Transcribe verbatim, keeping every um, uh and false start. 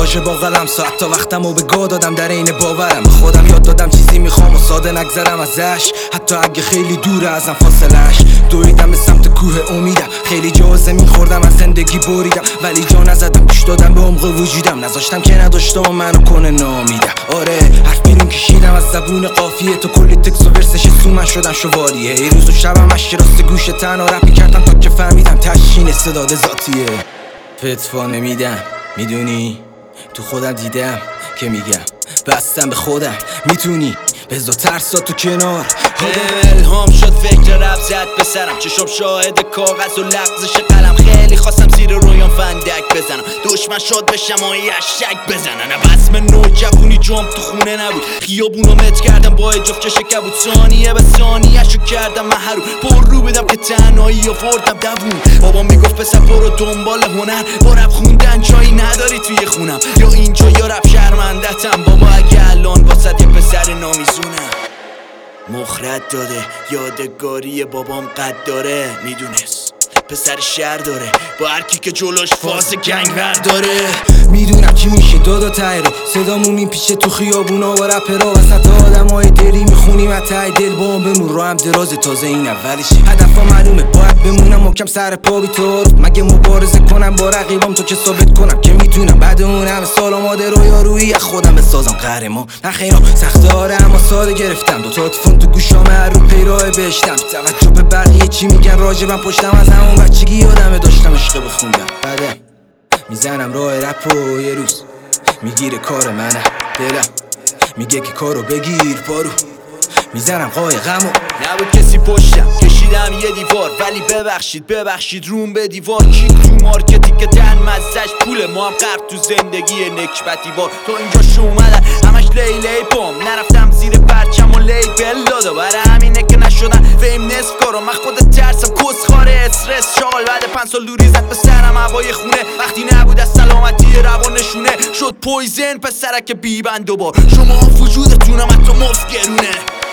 واژه با قلم ساعت تا وقتمو به گاه دادم در عین باورم. خودم یاد دادم چیزی میخوام و ساده نگذرم ازش، حتی اگه خیلی دوره ازم فاصلش. دویدم به سمت کوه امیدم، خیلی جا زمین خوردم از زندگی بریدم، ولی جا نزدم، گوش دادم به عمق وجودم، نذاشتم که نداشته و منو کنه نامیدم. آره حرف بیرون کشیدم از زبون قافیه، تو کلی تکس و ورسش سو من شدم شوالیه. ای روز و شبم مشی راست گوش تنها رپی کردم تا که فهمیدم تشین استعداد ذاتیه. فتوا نمیدم میدونی، تو خودم دیدم که میگم بستم به خودم، میتونی بذار ترسا تو کنار. الهام شد فکر رپ زد به سرم، چشم شاهد کاغذ و لغزش قلم. خیلی خواستم زیر رویان فندک بزنم، دشمن شد بشم و یشک بزنن. بسم نوجوانی جام تو خونه نبود، خیابونو مت کردم با جفت چش کبود. ثانیه به ثانیه شو کردم محرو، پر رو بدم که تنهایی آوردم دوون. بابا میگفت پسر برو دنبال هنر، با رپ خوندن جایی نداری توی خونم، یا اینجا یا رپ شرمندتم. بابا اگه الان واسه یه پسر نامیزونم مخرد داده، یادگاری بابام قد داره، میدونست پسر شهر داره با هرکی که جلوش فاز گنگ برداره. میدونم چی میشه دادا تایی رو، صدامون میپیشه تو خیابونا و رپرا، وسط آدم های دلی میخونیم اتای دل. با هم بمون رو هم دراز، تازه این اولش هدفا معلومه، باید بمونم محکم سر پا بی طرف. مگه مبارزه کنم با رقیبام تا که ثابت کنم که میتونم بعد اون همه سال آماده رو یارویی از خودم بسازم قهرمان. نخیرا سخت داره اما ساده گرفتم، دو تا تفون تو گوشام هر رو پیراه بهشتم. توجه به بقیه چی میگن راجبم، پشتم از همون بچگی یادمه داشتم عشق بخوندم. بعد میزنم راه رپ و یه روز میگیره کار منم، دلم میگه که کارو بگیر پارو، میزنم قایقمو. نبود کسی پشتم، کشیدم یه دیوار، ولی ببخشید ببخشید روم به دیوار. کی تو مارکتی که تن مزش پوله، ما هم غرق تو زندگی نکبتی بار. تو اینجا شو اومدن همش لیلی پام، نرفتم زیر پرچم و لیبل دادا، برای همینه که نشدن فیم نصف کارو. من خود ترسم کسخاره استرس شال، بعد پنج سال دوری زد به سرم هوای خونه. وقتی نبود از سلامتی روان نشونه، شد پویزن پسرک بی بند دوبار. شما وجودتونم حتی مفت گرونه.